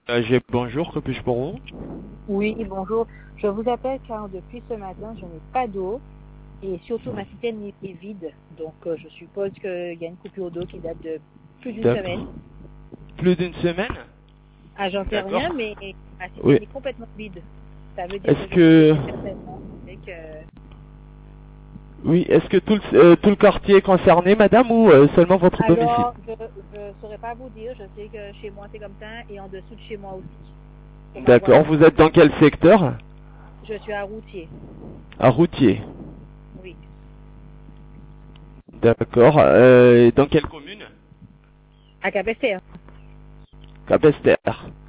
Bonjour, que puis-je pour vous? Oui, bonjour. Je vous appelle car depuis ce matin, je n'ai pas d'eau et surtout ma citerne est vide. Donc, je suppose qu'il y a une coupure d'eau qui date de plus d'une D'accord. semaine. Plus d'une semaine? Ah, j'en sais D'accord. rien, mais ma Oui. citerne est complètement vide. Ça veut dire Est-ce que je que... suis certainement avec, Oui, est-ce que tout le quartier est concerné, madame, ou seulement votre domicile? Alors, je ne saurais pas vous dire. Je sais que chez moi, c'est comme ça et en dessous de chez moi aussi. Pour ma D'accord. voisine. Vous êtes dans quel secteur? Je suis à Routier. À Routier. Oui. D'accord. Et dans quelle commune? À Capester. Capesterre.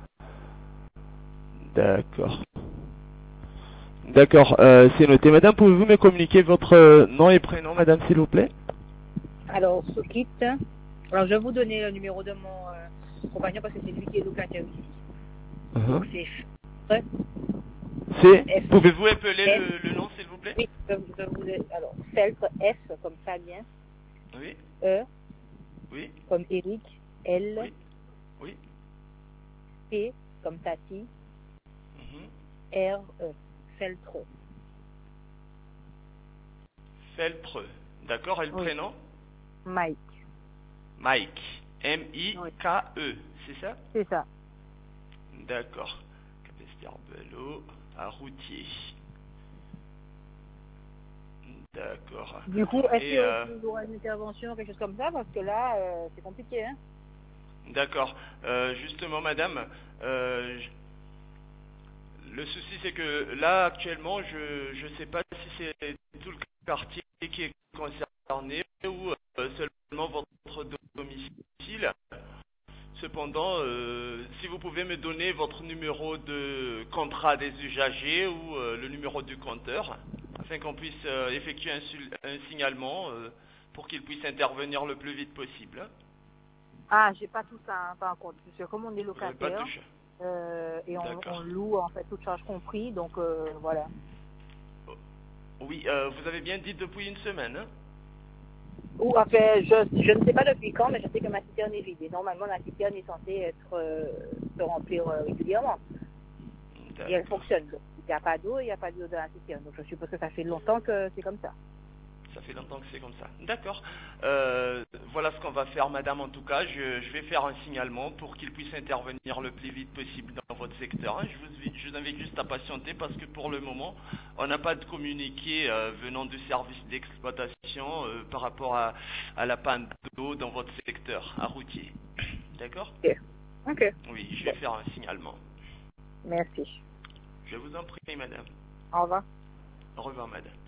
D'accord. D'accord. C'est noté. Madame, pouvez-vous me communiquer votre nom et prénom, madame, s'il vous plaît? Alors, Soukit. Alors, je vais vous donner le numéro de mon compagnon parce que c'est lui qui est locataire ici. Donc, Mhm. c'est F. Pouvez-vous appeler F. le nom, s'il vous plaît? Oui, je vous ai. Alors, Feltre, F comme Fabien. Oui. E Oui. comme Eric. L. Oui. Oui. P comme Tati. Mhm. R. E. Feltre. Felpreux. D'accord. Et le Oui. prénom? Mike. Mike. Oui. M-I-K-E. C'est ça? C'est ça. D'accord. Capesterre-Bello à Routier. D'accord. Du coup, est-ce qu'il Et y aurait toujours une intervention, quelque chose comme ça? Parce que là, c'est compliqué, hein? d'accord. Justement, madame, le souci c'est que là actuellement, je ne sais pas si c'est tout le quartier qui est concerné ou seulement votre domicile. Cependant, si vous pouvez me donner votre numéro de contrat des usagers ou le numéro du compteur, afin qu'on puisse effectuer un signalement pour qu'il puisse intervenir le plus vite possible. Ah, j'ai pas tout ça, hein, pas encore. Parce que comme on est Vous n'avez pas de locataire, touche. et on D'accord. loue, en fait, toute charge compris, donc voilà. Oh, oui, vous avez bien dit depuis une semaine, hein? Ou enfin, je ne sais pas depuis quand, mais je sais que ma citerne est vide. Et normalement, la citerne est censée être se remplir régulièrement. Et elle D'accord. fonctionne. Donc, il n'y a pas d'eau, il n'y a pas d'eau dans la citerne. Donc je suppose que ça fait longtemps que c'est comme ça. Ça fait longtemps que c'est comme ça. D'accord. Voilà ce qu'on va faire, madame. En tout cas, je vais faire un signalement pour qu'il puisse intervenir le plus vite possible dans votre secteur. Je vous invite juste à patienter parce que pour le moment, on n'a pas de communiqué venant du service d'exploitation par rapport à la panne d'eau dans votre secteur, à Routier. D'accord? Ok. Ok. Oui, je vais Bon, faire un signalement. merci. Je vous en prie, madame. Au revoir. Au revoir, madame.